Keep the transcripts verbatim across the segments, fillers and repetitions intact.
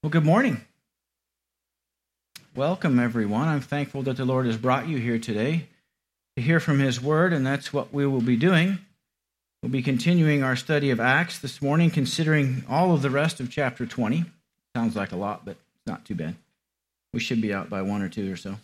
Well, good morning. Welcome, everyone. I'm thankful that the Lord has brought you here today to hear from His Word, and that's what we will be doing. We'll be continuing our study of Acts this morning, considering all of the rest of chapter twenty. Sounds like a lot, but it's not too bad. We should be out by one or two or so.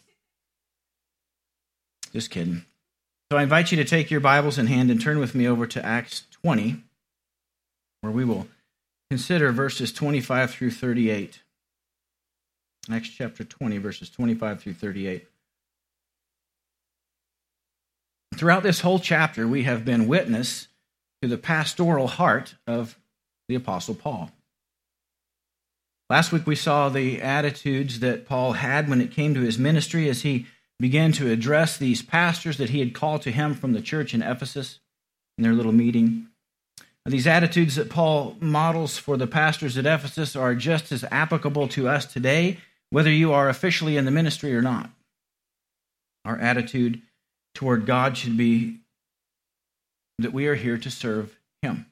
Just kidding. So I invite you to take your Bibles in hand and turn with me over to Acts twenty, where we will consider verses twenty-five through thirty-eight. Acts chapter twenty, verses twenty-five through thirty-eight. Throughout this whole chapter, we have been witness to the pastoral heart of the Apostle Paul. Last week we saw the attitudes that Paul had when it came to his ministry as he began to address these pastors that he had called to him from the church in Ephesus in their little meeting. These attitudes that Paul models for the pastors at Ephesus are just as applicable to us today, whether you are officially in the ministry or not. Our attitude toward God should be that we are here to serve Him.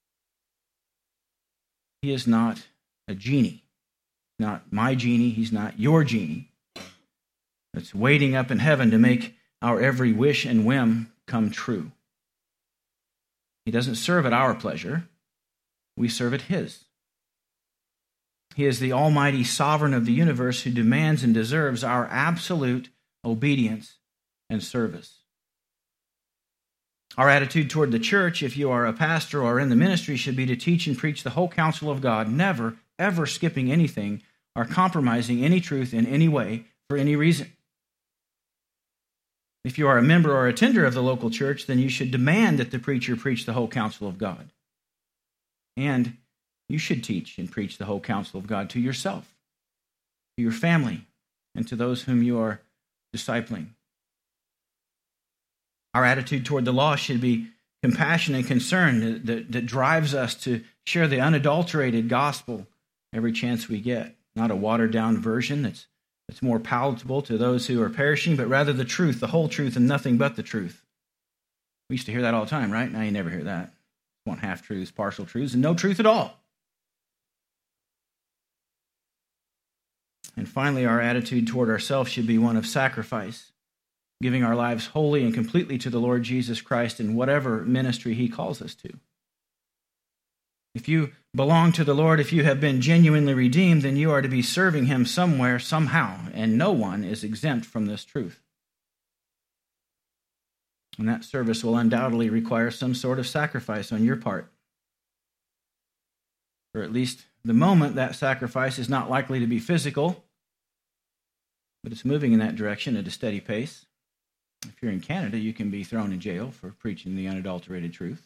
He is not a genie. Not my genie. He's not your genie. It's waiting up in heaven to make our every wish and whim come true. He doesn't serve at our pleasure. We serve at His. He is the almighty sovereign of the universe who demands and deserves our absolute obedience and service. Our attitude toward the church, if you are a pastor or in the ministry, should be to teach and preach the whole counsel of God, never, ever skipping anything or compromising any truth in any way for any reason. If you are a member or attender of the local church, then you should demand that the preacher preach the whole counsel of God. And you should teach and preach the whole counsel of God to yourself, to your family, and to those whom you are discipling. Our attitude toward the law should be compassion and concern that, that, that drives us to share the unadulterated gospel every chance we get, not a watered-down version that's It's more palatable to those who are perishing, but rather the truth, the whole truth, and nothing but the truth. We used to hear that all the time, right? Now you never hear that. You want half-truths, partial truths, and no truth at all. And finally, our attitude toward ourselves should be one of sacrifice, giving our lives wholly and completely to the Lord Jesus Christ in whatever ministry He calls us to. If you belong to the Lord, if you have been genuinely redeemed, then you are to be serving Him somewhere, somehow, and no one is exempt from this truth. And that service will undoubtedly require some sort of sacrifice on your part. For at least the moment, that sacrifice is not likely to be physical, but it's moving in that direction at a steady pace. If you're in Canada, you can be thrown in jail for preaching the unadulterated truth.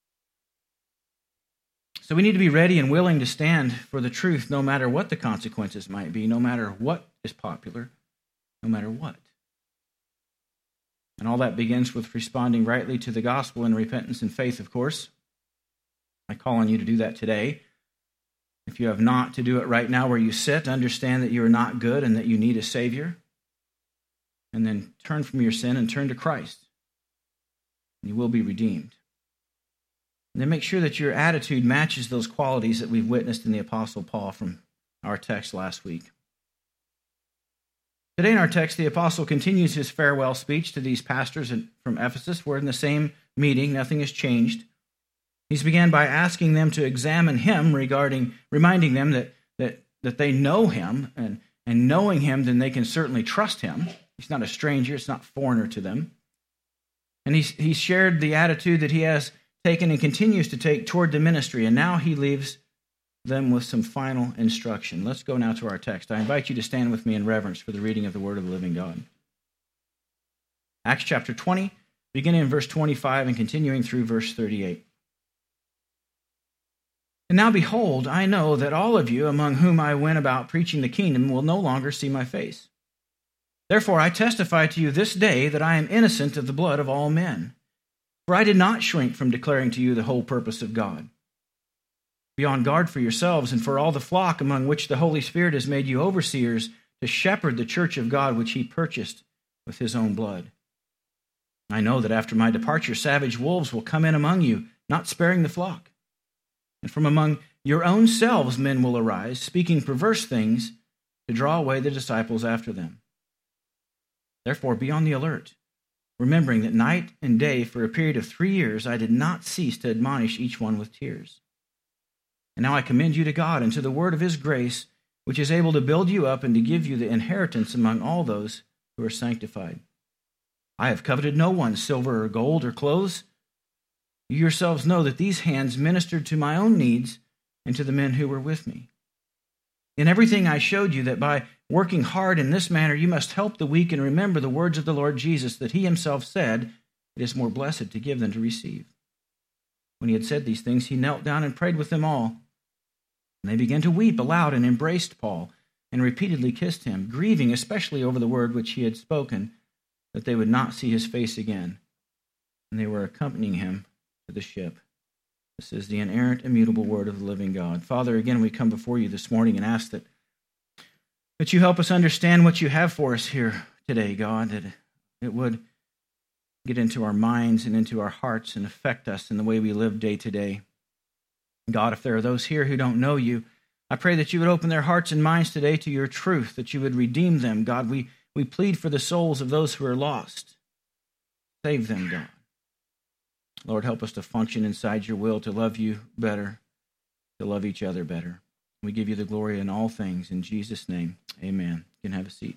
So we need to be ready and willing to stand for the truth no matter what the consequences might be, no matter what is popular, no matter what. And all that begins with responding rightly to the gospel in repentance and faith, of course. I call on you to do that today. If you have not, to do it right now where you sit, understand that you are not good and that you need a Savior. And then turn from your sin and turn to Christ. And you will be redeemed. And then make sure that your attitude matches those qualities that we've witnessed in the Apostle Paul from our text last week. Today in our text, the Apostle continues his farewell speech to these pastors from Ephesus. We're in the same meeting. Nothing has changed. He's began by asking them to examine him regarding, reminding them that, that, that they know him, and, and knowing him, then they can certainly trust him. He's not a stranger. It's not foreigner to them. And he's, he's shared the attitude that he has taken and continues to take toward the ministry, and now he leaves them with some final instruction. Let's go now to our text. I invite you to stand with me in reverence for the reading of the Word of the living God. Acts chapter twenty, beginning in verse twenty-five and continuing through verse thirty-eight. And now behold, I know that all of you among whom I went about preaching the kingdom will no longer see my face. Therefore I testify to you this day that I am innocent of the blood of all men. For I did not shrink from declaring to you the whole purpose of God. Be on guard for yourselves and for all the flock among which the Holy Spirit has made you overseers to shepherd the church of God which He purchased with His own blood. I know that after my departure, savage wolves will come in among you, not sparing the flock. And from among your own selves men will arise, speaking perverse things to draw away the disciples after them. Therefore, be on the alert, remembering that night and day for a period of three years I did not cease to admonish each one with tears. And now I commend you to God and to the word of his grace, which is able to build you up and to give you the inheritance among all those who are sanctified. I have coveted no one's silver or gold or clothes. You yourselves know that these hands ministered to my own needs and to the men who were with me. In everything I showed you that by working hard in this manner you must help the weak and remember the words of the Lord Jesus, that he himself said, it is more blessed to give than to receive. When he had said these things, he knelt down and prayed with them all. And they began to weep aloud and embraced Paul and repeatedly kissed him, grieving especially over the word which he had spoken, that they would not see his face again. And they were accompanying him to the ship. This is the inerrant, immutable word of the living God. Father, again, we come before you this morning and ask that, that you help us understand what you have for us here today, God, that it would get into our minds and into our hearts and affect us in the way we live day to day. God, if there are those here who don't know you, I pray that you would open their hearts and minds today to your truth, that you would redeem them. God, we, we plead for the souls of those who are lost. Save them, God. Lord, help us to function inside your will, to love you better, to love each other better. We give you the glory in all things. In Jesus' name, amen. You can have a seat.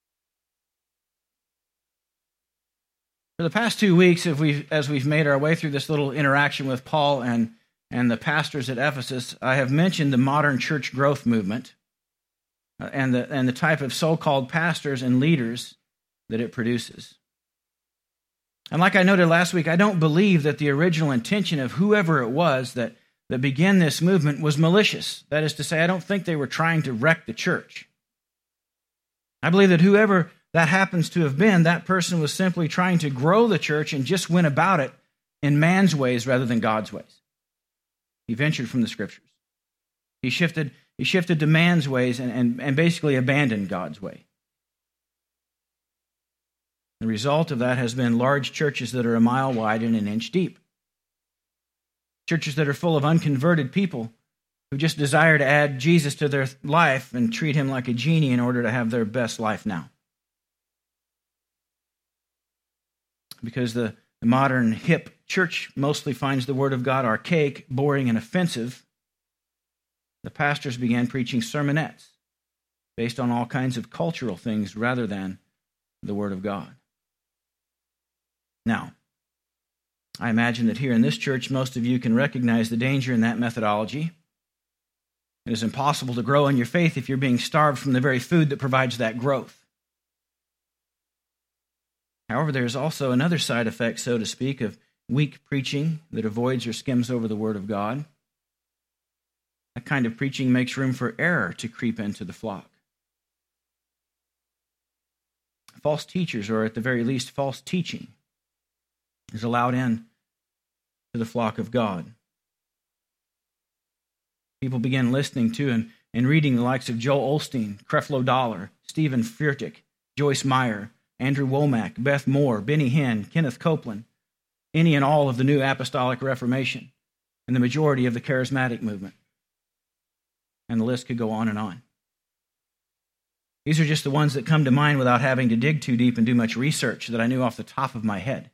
For the past two weeks, as we've, as we've made our way through this little interaction with Paul and, and the pastors at Ephesus, I have mentioned the modern church growth movement uh, and, the, and the type of so-called pastors and leaders that it produces. And like I noted last week, I don't believe that the original intention of whoever it was that, that began this movement was malicious. That is to say, I don't think they were trying to wreck the church. I believe that whoever that happens to have been, that person was simply trying to grow the church and just went about it in man's ways rather than God's ways. He ventured from the scriptures. He shifted, he shifted to man's ways and, and, and basically abandoned God's way. The result of that has been large churches that are a mile wide and an inch deep. Churches that are full of unconverted people who just desire to add Jesus to their life and treat him like a genie in order to have their best life now. Because the, the modern hip church mostly finds the Word of God archaic, boring, and offensive, the pastors began preaching sermonettes based on all kinds of cultural things rather than the Word of God. Now, I imagine that here in this church, most of you can recognize the danger in that methodology. It is impossible to grow in your faith if you're being starved from the very food that provides that growth. However, there is also another side effect, so to speak, of weak preaching that avoids or skims over the Word of God. That kind of preaching makes room for error to creep into the flock. False teachers, or at the very least false teaching, is allowed in to the flock of God. People begin listening to and, and reading the likes of Joel Osteen, Creflo Dollar, Stephen Furtick, Joyce Meyer, Andrew Womack, Beth Moore, Benny Hinn, Kenneth Copeland, any and all of the New Apostolic Reformation, and the majority of the Charismatic movement. And the list could go on and on. These are just the ones that come to mind without having to dig too deep and do much research that I knew off the top of my head.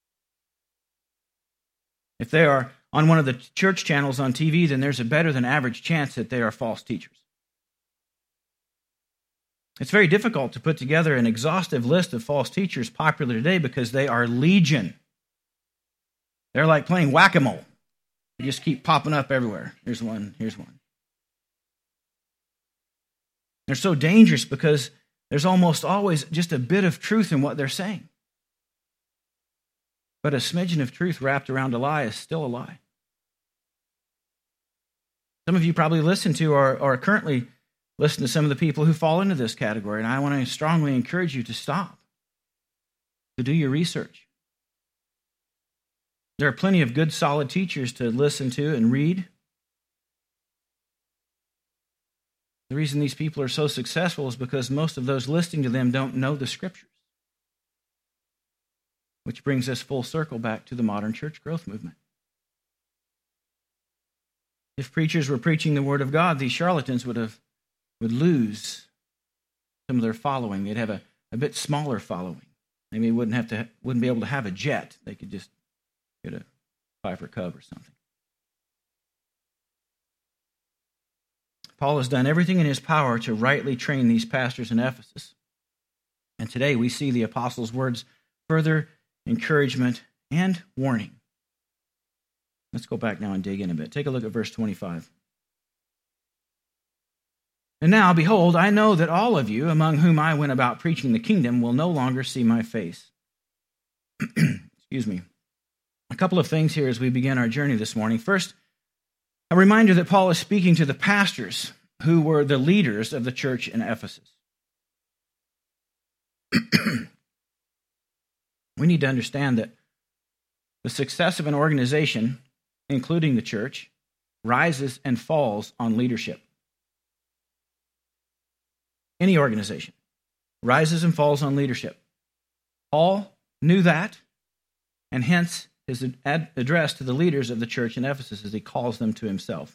If they are on one of the church channels on T V, then there's a better than average chance that they are false teachers. It's very difficult to put together an exhaustive list of false teachers popular today because they are legion. They're like playing whack-a-mole. They just keep popping up everywhere. Here's one, here's one. They're so dangerous because there's almost always just a bit of truth in what they're saying. But a smidgen of truth wrapped around a lie is still a lie. Some of you probably listen to or, or currently listen to some of the people who fall into this category, and I want to strongly encourage you to stop, to do your research. There are plenty of good, solid teachers to listen to and read. The reason these people are so successful is because most of those listening to them don't know the Scriptures. Which brings us full circle back to the modern church growth movement. If preachers were preaching the word of God, these charlatans would have would lose some of their following. They'd have a, a bit smaller following. Maybe wouldn't have to wouldn't be able to have a jet. They could just get a Piper Cub or something. Paul has done everything in his power to rightly train these pastors in Ephesus. And today we see the apostles' words further encouragement and warning. Let's go back now and dig in a bit. Take a look at verse twenty-five. And now, behold, I know that all of you, among whom I went about preaching the kingdom, will no longer see my face. Excuse me. A couple of things here as we begin our journey this morning. First, a reminder that Paul is speaking to the pastors who were the leaders of the church in Ephesus. We need to understand that the success of an organization, including the church, rises and falls on leadership. Any organization rises and falls on leadership. Paul knew that, and hence his address to the leaders of the church in Ephesus as he calls them to himself.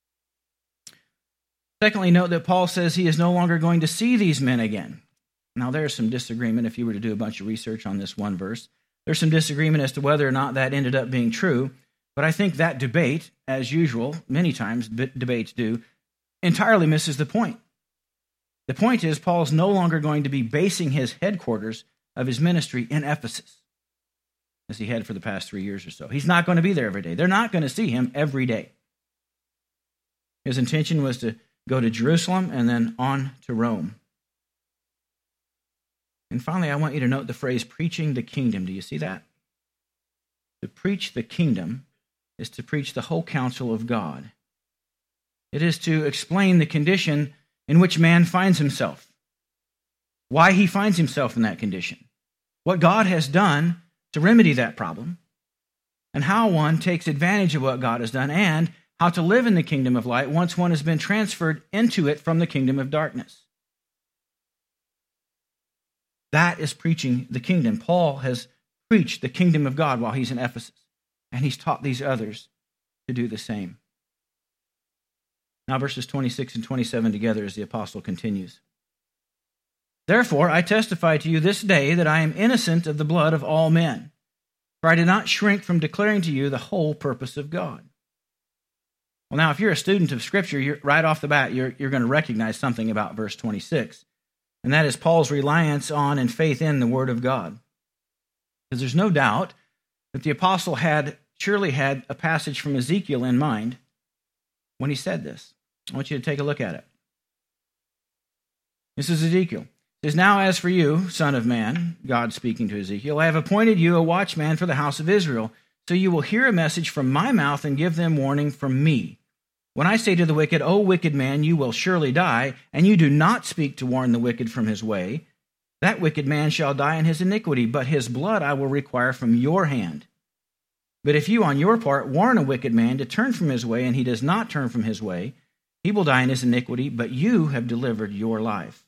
Secondly, note that Paul says he is no longer going to see these men again. Now, there's some disagreement if you were to do a bunch of research on this one verse. There's some disagreement as to whether or not that ended up being true, but I think that debate, as usual, many times debates do, entirely misses the point. The point is, Paul's no longer going to be basing his headquarters of his ministry in Ephesus, as he had for the past three years or so. He's not going to be there every day. They're not going to see him every day. His intention was to go to Jerusalem and then on to Rome. And finally, I want you to note the phrase, preaching the kingdom. Do you see that? To preach the kingdom is to preach the whole counsel of God. It is to explain the condition in which man finds himself, why he finds himself in that condition, what God has done to remedy that problem, and how one takes advantage of what God has done, and how to live in the kingdom of light once one has been transferred into it from the kingdom of darkness. That is preaching the kingdom. Paul has preached the kingdom of God while he's in Ephesus, and he's taught these others to do the same. Now verses twenty-six and twenty-seven together as the apostle continues. Therefore, I testify to you this day that I am innocent of the blood of all men, for I did not shrink from declaring to you the whole purpose of God. Well, now, if you're a student of Scripture, you're, right off the bat, you're, you're going to recognize something about verse twenty-six, and that is Paul's reliance on and faith in the Word of God. Because there's no doubt that the apostle had surely had a passage from Ezekiel in mind when he said this. I want you to take a look at it. This is Ezekiel. It says, now as for you, son of man, God speaking to Ezekiel, I have appointed you a watchman for the house of Israel, so you will hear a message from my mouth and give them warning from me. When I say to the wicked, O wicked man, you will surely die, and you do not speak to warn the wicked from his way, that wicked man shall die in his iniquity, but his blood I will require from your hand. But if you on your part warn a wicked man to turn from his way, and he does not turn from his way, he will die in his iniquity, but you have delivered your life.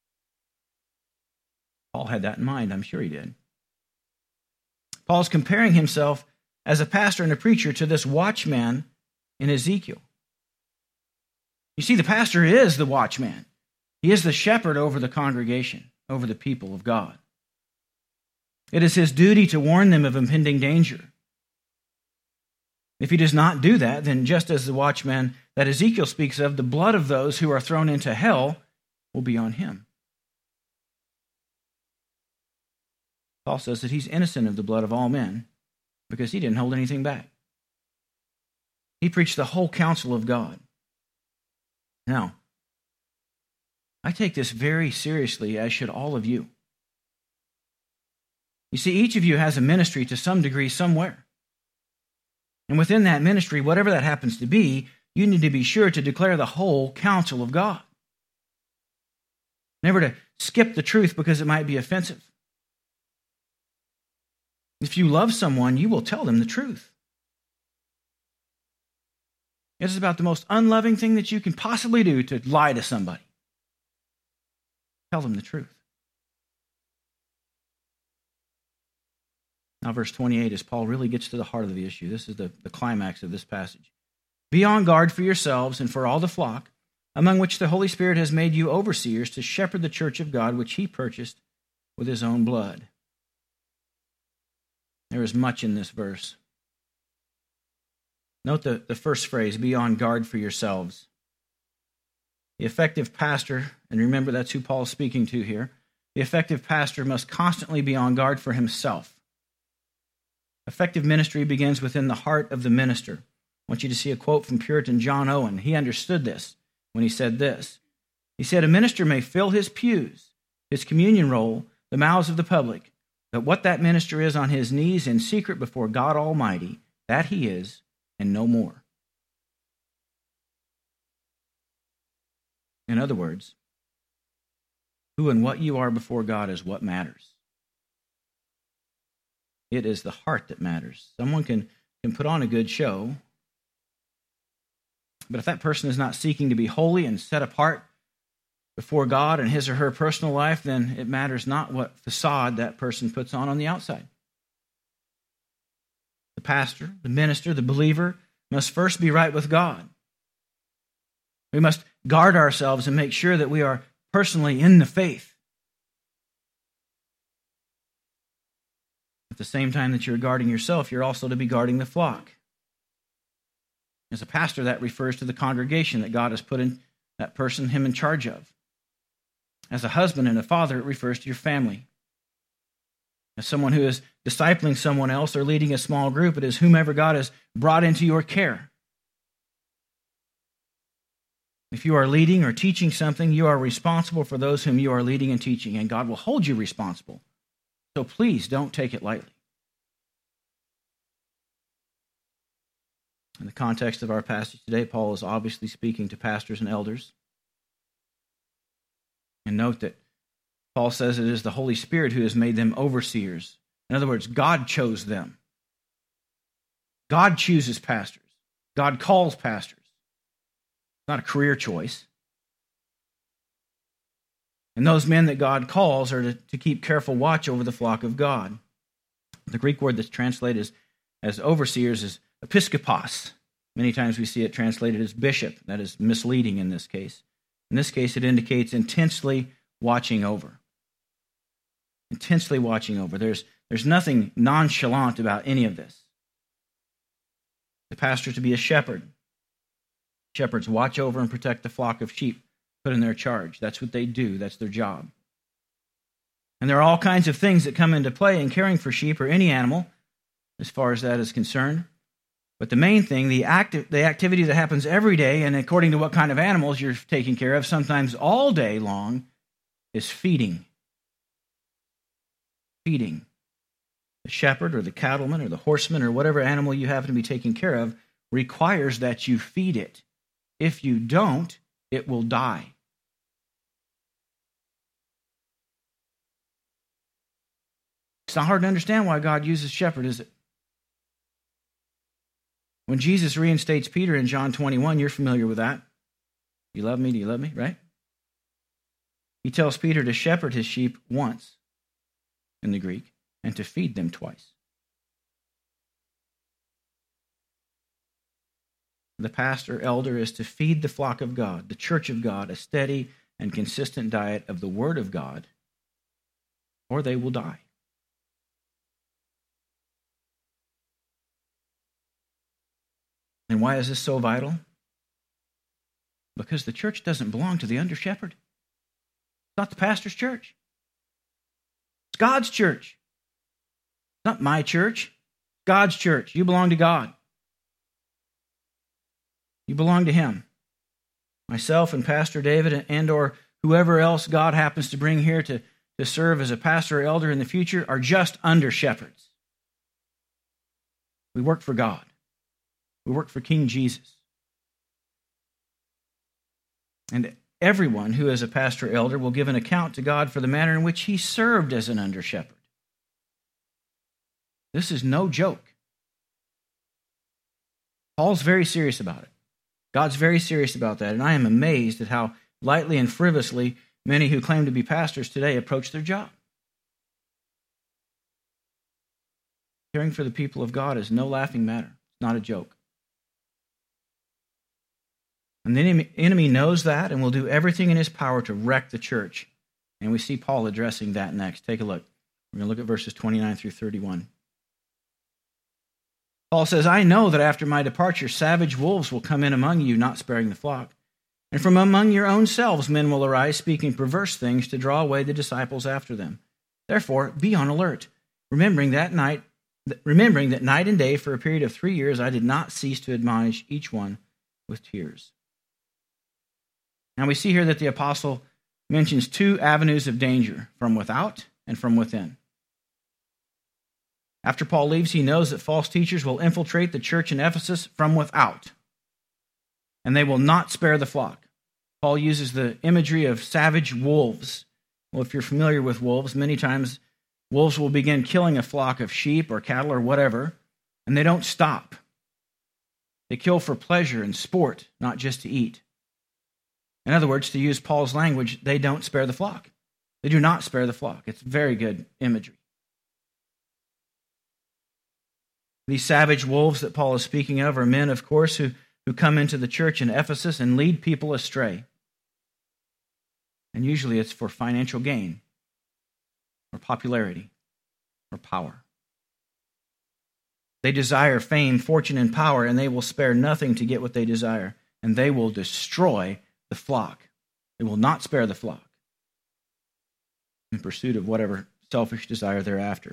Paul had that in mind, I'm sure he did. Paul's comparing himself as a pastor and a preacher to this watchman in Ezekiel. You see, the pastor is the watchman. He is the shepherd over the congregation, over the people of God. It is his duty to warn them of impending danger. If he does not do that, then just as the watchman that Ezekiel speaks of, the blood of those who are thrown into hell will be on him. Paul says that he's innocent of the blood of all men because he didn't hold anything back. He preached the whole counsel of God. Now, I take this very seriously, as should all of you. You see, each of you has a ministry to some degree somewhere. And within that ministry, whatever that happens to be, you need to be sure to declare the whole counsel of God. Never to skip the truth because it might be offensive. If you love someone, you will tell them the truth. It is about the most unloving thing that you can possibly do to lie to somebody. Tell them the truth. Now, verse twenty-eight, as Paul really gets to the heart of the issue, this is the, the climax of this passage. Be on guard for yourselves and for all the flock, among which the Holy Spirit has made you overseers to shepherd the church of God, which he purchased with his own blood. There is much in this verse. Note the, the first phrase, be on guard for yourselves. The effective pastor, and remember that's who Paul is speaking to here, the effective pastor must constantly be on guard for himself. Effective ministry begins within the heart of the minister. I want you to see a quote from Puritan John Owen. He understood this when he said this. He said, a minister may fill his pews, his communion roll, the mouths of the public, but what that minister is on his knees in secret before God Almighty, that he is, and no more. In other words, who and what you are before God is what matters. It is the heart that matters. Someone can, can put on a good show, but if that person is not seeking to be holy and set apart before God and his or her personal life, then it matters not what facade that person puts on on the outside. The pastor, the minister, the believer must first be right with God. We must guard ourselves and make sure that we are personally in the faith. At the same time that you're guarding yourself, you're also to be guarding the flock. As a pastor, that refers to the congregation that God has put in that person, him in charge of. As a husband and a father, it refers to your family. As someone who is discipling someone else or leading a small group, it is whomever God has brought into your care. If you are leading or teaching something, you are responsible for those whom you are leading and teaching, and God will hold you responsible. So please don't take it lightly. In the context of our passage today, Paul is obviously speaking to pastors and elders. And note that Paul says it is the Holy Spirit who has made them overseers. In other words, God chose them. God chooses pastors. God calls pastors. It's not a career choice. And those men that God calls are to, to keep careful watch over the flock of God. The Greek word that's translated as, as overseers is episkopos. Many times we see it translated as bishop. That is misleading in this case. In this case, it indicates intensely watching over. Intensely watching over. There's, there's nothing nonchalant about any of this. The pastor to be a shepherd. Shepherds watch over and protect the flock of sheep put in their charge. That's what they do. That's their job. And there are all kinds of things that come into play in caring for sheep or any animal, as far as that is concerned. But the main thing, the acti- the activity that happens every day, and according to what kind of animals you're taking care of, sometimes all day long, is feeding. Feeding. The shepherd or the cattleman or the horseman or whatever animal you happen to be taking care of requires that you feed it. If you don't, it will die. It's not hard to understand why God uses shepherd, is it? When Jesus reinstates Peter in John twenty-one, you're familiar with that. You love me, do you love me, right? He tells Peter to shepherd his sheep once in the Greek and to feed them twice. The pastor, elder, is to feed the flock of God, the church of God, a steady and consistent diet of the Word of God, or they will die. And why is this so vital? Because the church doesn't belong to the under-shepherd. It's not the pastor's church. It's God's church. It's not my church. It's God's church. You belong to God. You belong to Him. Myself and Pastor David and or whoever else God happens to bring here to, to serve as a pastor or elder in the future are just under-shepherds. We work for God. We work for King Jesus. And everyone who is a pastor or elder will give an account to God for the manner in which he served as an under-shepherd. This is no joke. Paul's very serious about it. God's very serious about that, and I am amazed at how lightly and frivolously many who claim to be pastors today approach their job. Caring for the people of God is no laughing matter. It's not a joke. And the enemy knows that and will do everything in his power to wreck the church. And we see Paul addressing that next. Take a look. We're going to look at verses twenty-nine through thirty-one. Paul says, I know that after my departure, savage wolves will come in among you, not sparing the flock. And from among your own selves men will arise, speaking perverse things to draw away the disciples after them. Therefore, be on alert, remembering that night, remembering that night and day for a period of three years I did not cease to admonish each one with tears. Now we see here that the apostle mentions two avenues of danger, from without and from within. After Paul leaves, he knows that false teachers will infiltrate the church in Ephesus from without, and they will not spare the flock. Paul uses the imagery of savage wolves. Well, if you're familiar with wolves, many times wolves will begin killing a flock of sheep or cattle or whatever, and they don't stop. They kill for pleasure and sport, not just to eat. In other words, to use Paul's language, they don't spare the flock. They do not spare the flock. It's very good imagery. These savage wolves that Paul is speaking of are men, of course, who, who come into the church in Ephesus and lead people astray. And usually it's for financial gain, or popularity, or power. They desire fame, fortune, and power, and they will spare nothing to get what they desire. And they will destroy the flock. They will not spare the flock in pursuit of whatever selfish desire they're after.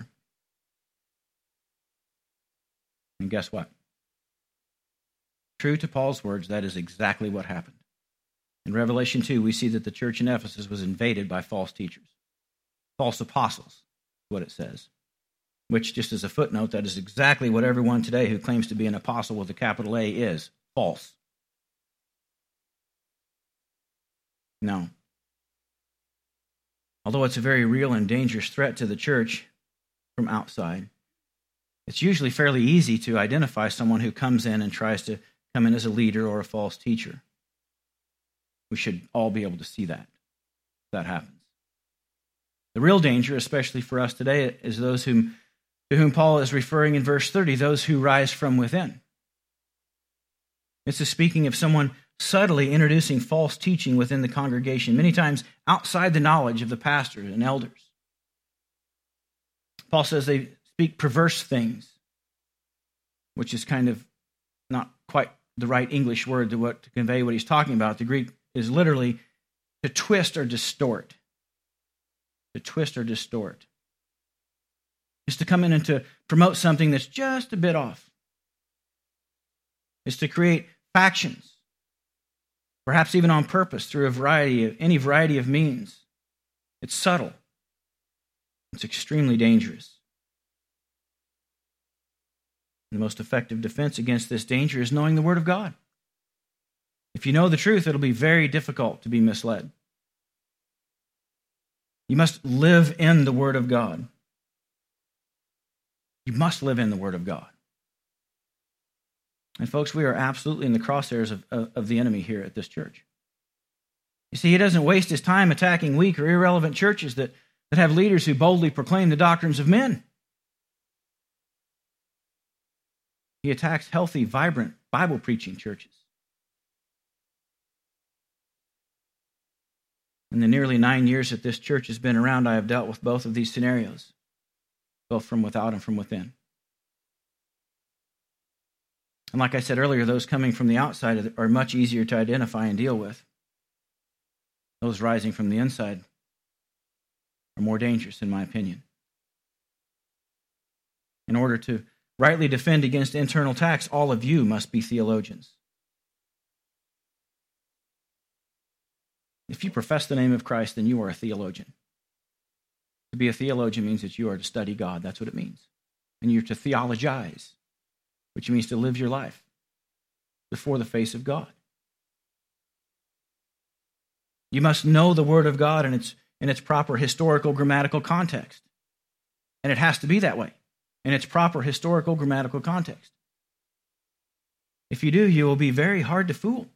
And guess what? True to Paul's words, that is exactly what happened. In Revelation two, we see that the church in Ephesus was invaded by false teachers, false apostles, is what it says. Which, just as a footnote, that is exactly what everyone today who claims to be an apostle with a capital A is. False. No. Although it's a very real and dangerous threat to the church from outside, it's usually fairly easy to identify someone who comes in and tries to come in as a leader or a false teacher. We should all be able to see that, if that happens. The real danger, especially for us today, is those whom, to whom Paul is referring in verse thirty, those who rise from within. This is speaking of someone subtly introducing false teaching within the congregation, many times outside the knowledge of the pastors and elders. Paul says they speak perverse things, which is kind of not quite the right English word to, what, to convey what he's talking about. The Greek is literally to twist or distort. To twist or distort. Is to come in and to promote something that's just a bit off. Is to create factions, perhaps even on purpose, through a variety of, any variety of means. It's subtle. It's extremely dangerous. The most effective defense against this danger is knowing the Word of God. If you know the truth, it'll be very difficult to be misled. You must live in the Word of God. You must live in the Word of God. And folks, we are absolutely in the crosshairs of, of, of the enemy here at this church. You see, he doesn't waste his time attacking weak or irrelevant churches that, that have leaders who boldly proclaim the doctrines of men. He attacks healthy, vibrant, Bible-preaching churches. In the nearly nine years that this church has been around, I have dealt with both of these scenarios, both from without and from within. And like I said earlier, those coming from the outside are much easier to identify and deal with. Those rising from the inside are more dangerous, in my opinion. In order to rightly defend against internal attacks, all of you must be theologians. If you profess the name of Christ, then you are a theologian. To be a theologian means that you are to study God. That's what it means. And you're to theologize, which means to live your life before the face of God. You must know the Word of God in its, in its proper historical grammatical context. And it has to be that way, in its proper historical grammatical context. If you do, you will be very hard to fool.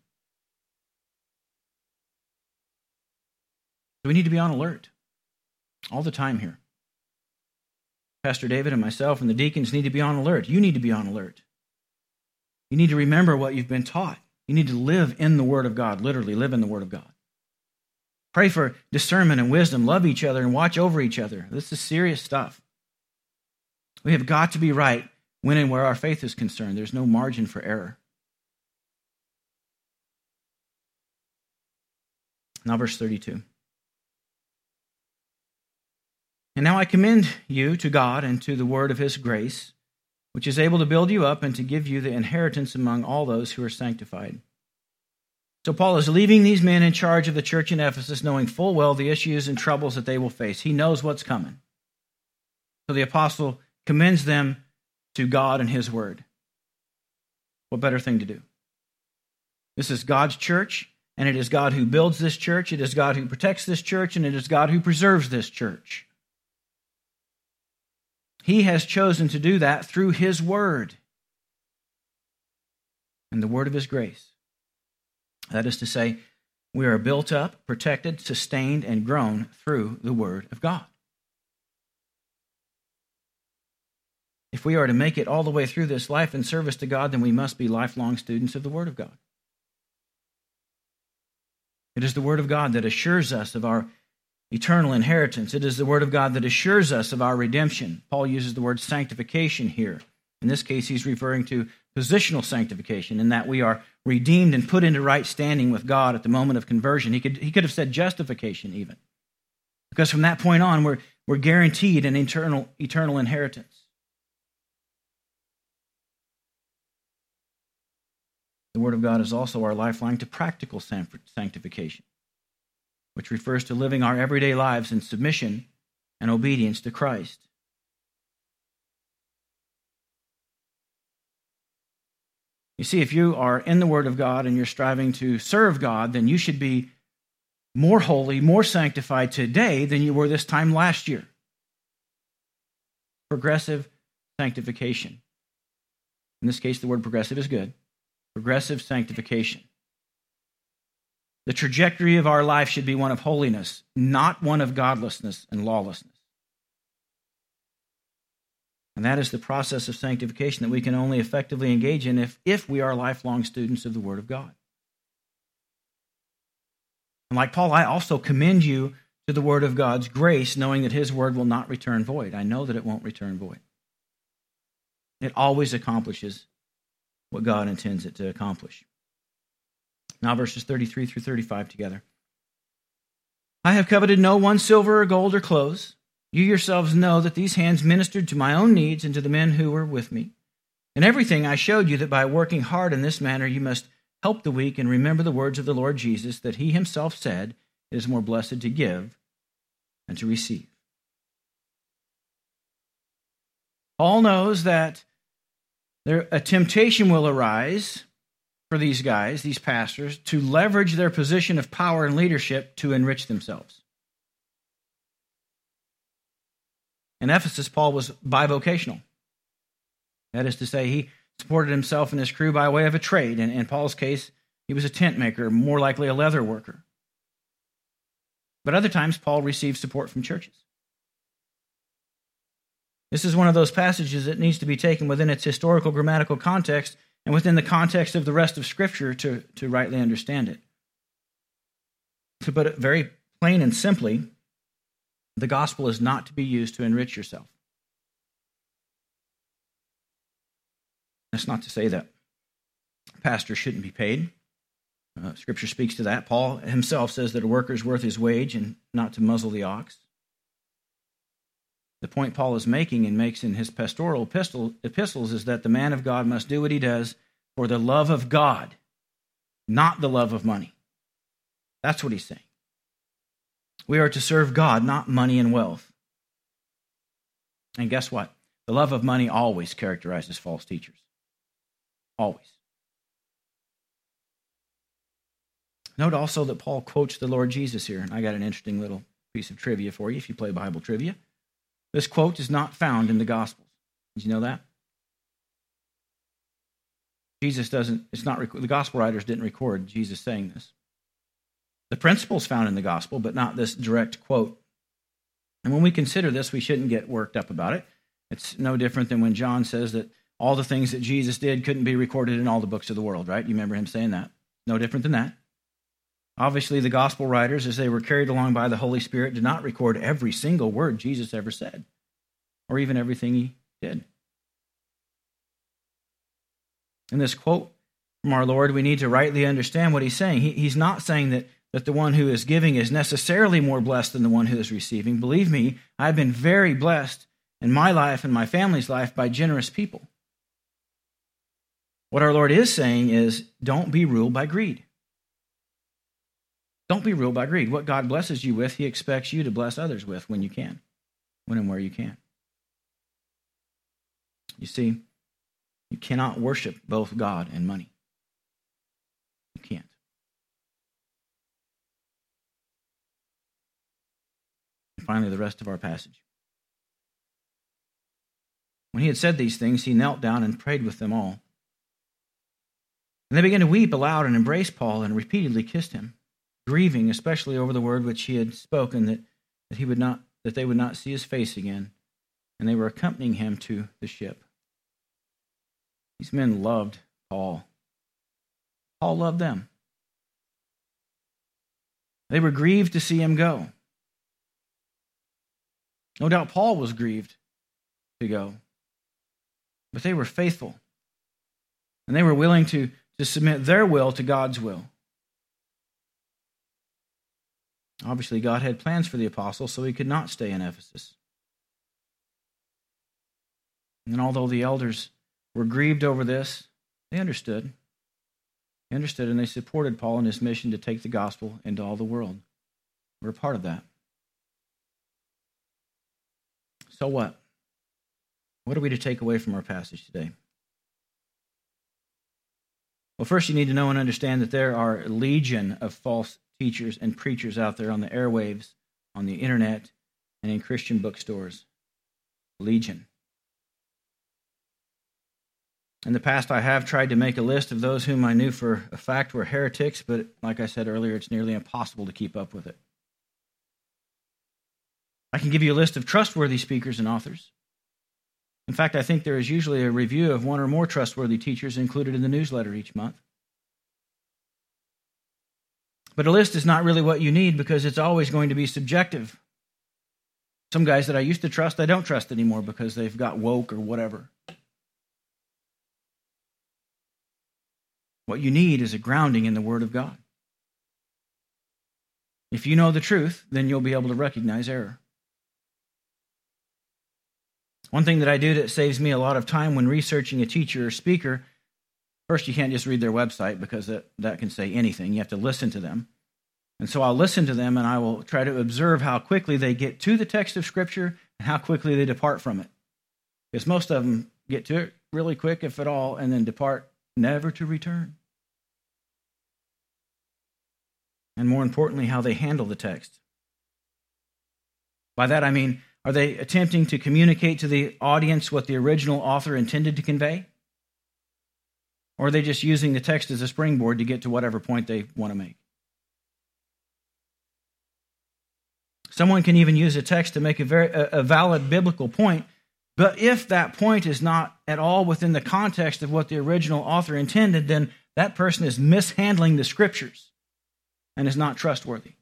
So we need to be on alert all the time here. Pastor David and myself and the deacons need to be on alert. You need to be on alert. You need to remember what you've been taught. You need to live in the Word of God, literally live in the Word of God. Pray for discernment and wisdom. Love each other and watch over each other. This is serious stuff. We have got to be right when and where our faith is concerned. There's no margin for error. Now verse thirty-two. And now I commend you to God and to the word of his grace, which is able to build you up and to give you the inheritance among all those who are sanctified. So Paul is leaving these men in charge of the church in Ephesus, knowing full well the issues and troubles that they will face. He knows what's coming. So the apostle commends them to God and his word. What better thing to do? This is God's church, and it is God who builds this church, it is God who protects this church, and it is God who preserves this church. He has chosen to do that through his word and the word of his grace. That is to say, we are built up, protected, sustained, and grown through the word of God. If we are to make it all the way through this life in service to God, then we must be lifelong students of the word of God. It is the word of God that assures us of our eternal inheritance. It is the word of God that assures us of our redemption. Paul uses the word sanctification here. In this case, he's referring to positional sanctification, in that we are redeemed and put into right standing with God at the moment of conversion. He could, he could have said justification even, because from that point on, we're, we're guaranteed an eternal, eternal inheritance. The Word of God is also our lifeline to practical sanctification, which refers to living our everyday lives in submission and obedience to Christ. You see, if you are in the Word of God and you're striving to serve God, then you should be more holy, more sanctified today than you were this time last year. Progressive sanctification. In this case, the word progressive is good. Progressive sanctification. The trajectory of our life should be one of holiness, not one of godlessness and lawlessness. And that is the process of sanctification that we can only effectively engage in if, if we are lifelong students of the Word of God. And like Paul, I also commend you to the Word of God's grace, knowing that his Word will not return void. I know that it won't return void. It always accomplishes what God intends it to accomplish. Now verses thirty-three through thirty-five together. I have coveted no one's silver or gold or clothes. You yourselves know that these hands ministered to my own needs and to the men who were with me. In everything I showed you that by working hard in this manner you must help the weak and remember the words of the Lord Jesus, that he himself said, it is more blessed to give than to receive. Paul knows that there, a temptation will arise for these guys, these pastors, to leverage their position of power and leadership to enrich themselves. In Ephesus, Paul was bivocational. That is to say, he supported himself and his crew by way of a trade. And in Paul's case, he was a tent maker, more likely a leather worker. But other times, Paul received support from churches. This is one of those passages that needs to be taken within its historical grammatical context and within the context of the rest of Scripture to, to rightly understand it. To put it very plain and simply, the gospel is not to be used to enrich yourself. That's not to say that pastors shouldn't be paid. Uh, scripture speaks to that. Paul himself says that a worker is worth his wage and not to muzzle the ox. The point Paul is making and makes in his pastoral epistle, epistles is that the man of God must do what he does for the love of God, not the love of money. That's what he's saying. We are to serve God, not money and wealth. And guess what? The love of money always characterizes false teachers. Always. Note also that Paul quotes the Lord Jesus here. And I got an interesting little piece of trivia for you if you play Bible trivia. This quote is not found in the Gospels. Did you know that? Jesus doesn't, it's not, the Gospel writers didn't record Jesus saying this. The principle is found in the Gospel, but not this direct quote. And when we consider this, we shouldn't get worked up about it. It's no different than when John says that all the things that Jesus did couldn't be recorded in all the books of the world, right? You remember him saying that? No different than that. Obviously, the gospel writers, as they were carried along by the Holy Spirit, did not record every single word Jesus ever said, or even everything he did. In this quote from our Lord, we need to rightly understand what he's saying. He, he's not saying that, that the one who is giving is necessarily more blessed than the one who is receiving. Believe me, I've been very blessed in my life and my family's life by generous people. What our Lord is saying is, don't be ruled by greed. Don't be ruled by greed. What God blesses you with, he expects you to bless others with when you can, when and where you can. You see, you cannot worship both God and money. You can't. And finally, the rest of our passage. When he had said these things, he knelt down and prayed with them all. And they began to weep aloud and embrace Paul and repeatedly kissed him, grieving especially over the word which he had spoken, that, that he would not that they would not see his face again. And they were accompanying him to the ship. These men loved Paul. Paul loved them. They were grieved to see him go. No doubt Paul was grieved to go. But they were faithful. And they were willing to, to submit their will to God's will. Obviously, God had plans for the apostle, so he could not stay in Ephesus. And although the elders were grieved over this, they understood. They understood, and they supported Paul in his mission to take the gospel into all the world. We're a part of that. So what? What are we to take away from our passage today? Well, first you need to know and understand that there are a legion of false teachers and preachers out there on the airwaves, on the internet, and in Christian bookstores. Legion. In the past, I have tried to make a list of those whom I knew for a fact were heretics, but like I said earlier, it's nearly impossible to keep up with it. I can give you a list of trustworthy speakers and authors. In fact, I think there is usually a review of one or more trustworthy teachers included in the newsletter each month. But a list is not really what you need because it's always going to be subjective. Some guys that I used to trust, I don't trust anymore because they've got woke or whatever. What you need is a grounding in the Word of God. If you know the truth, then you'll be able to recognize error. One thing that I do that saves me a lot of time when researching a teacher or speaker, first, you can't just read their website because that, that can say anything. You have to listen to them. And so I'll listen to them and I will try to observe how quickly they get to the text of Scripture and how quickly they depart from it. Because most of them get to it really quick, if at all, and then depart never to return. And more importantly, how they handle the text. By that I mean, are they attempting to communicate to the audience what the original author intended to convey? Or are they just using the text as a springboard to get to whatever point they want to make? Someone can even use a text to make a, very, a valid biblical point, but if that point is not at all within the context of what the original author intended, then that person is mishandling the Scriptures and is not trustworthy.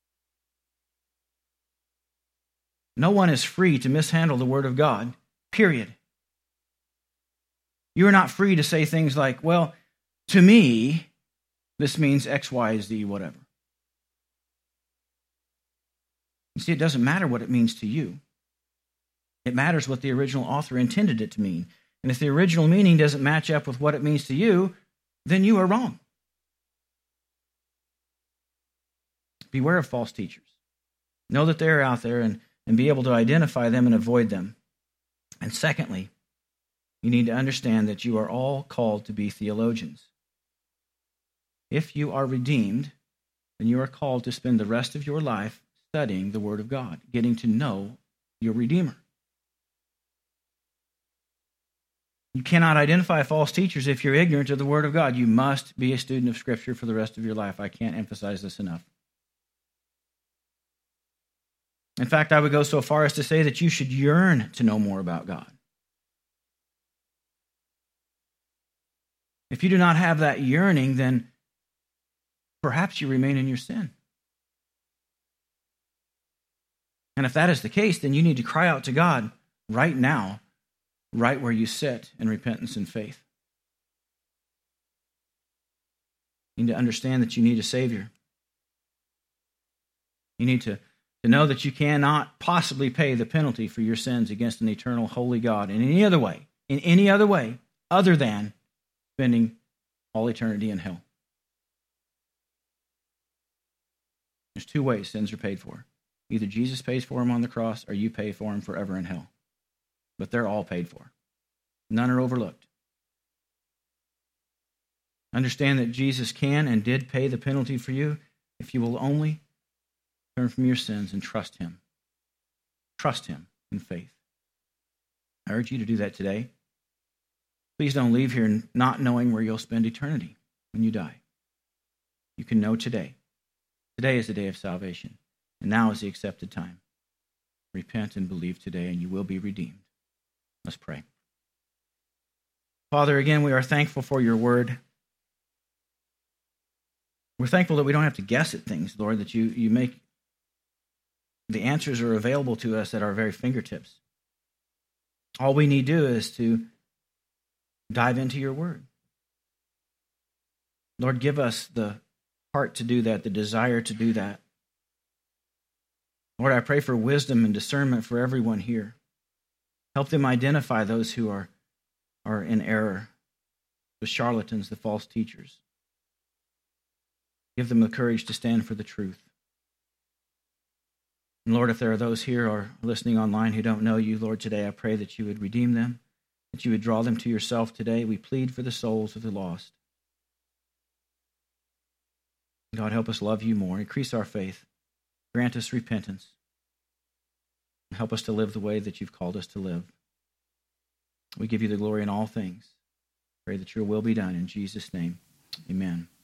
No one is free to mishandle the Word of God, period. You are not free to say things like, well, to me, this means X, Y, Z, whatever. You see, it doesn't matter what it means to you. It matters what the original author intended it to mean. And if the original meaning doesn't match up with what it means to you, then you are wrong. Beware of false teachers. Know that they're out there and, and be able to identify them and avoid them. And secondly, you need to understand that you are all called to be theologians. If you are redeemed, then you are called to spend the rest of your life studying the Word of God, getting to know your Redeemer. You cannot identify false teachers if you're ignorant of the Word of God. You must be a student of Scripture for the rest of your life. I can't emphasize this enough. In fact, I would go so far as to say that you should yearn to know more about God. If you do not have that yearning, then perhaps you remain in your sin. And if that is the case, then you need to cry out to God right now, right where you sit in repentance and faith. You need to understand that you need a Savior. You need to, to know that you cannot possibly pay the penalty for your sins against an eternal, holy God in any other way, in any other way other than spending all eternity in hell. There's two ways sins are paid for. Either Jesus pays for them on the cross or you pay for them forever in hell. But they're all paid for. None are overlooked. Understand that Jesus can and did pay the penalty for you if you will only turn from your sins and trust him. Trust him in faith. I urge you to do that today. Please don't leave here not knowing where you'll spend eternity when you die. You can know today. Today is the day of salvation. And now is the accepted time. Repent and believe today, and you will be redeemed. Let's pray. Father, again, we are thankful for your word. We're thankful that we don't have to guess at things, Lord, that you, you make the answers are available to us at our very fingertips. All we need to do is to dive into your word. Lord, give us the heart to do that, the desire to do that. Lord, I pray for wisdom and discernment for everyone here. Help them identify those who are, are in error, the charlatans, the false teachers. Give them the courage to stand for the truth. And Lord, if there are those here or listening online who don't know you, Lord, today I pray that you would redeem them, that you would draw them to yourself today. We plead for the souls of the lost. God, help us love you more. Increase our faith. Grant us repentance. And help us to live the way that you've called us to live. We give you the glory in all things. Pray that your will be done. In Jesus' name, amen.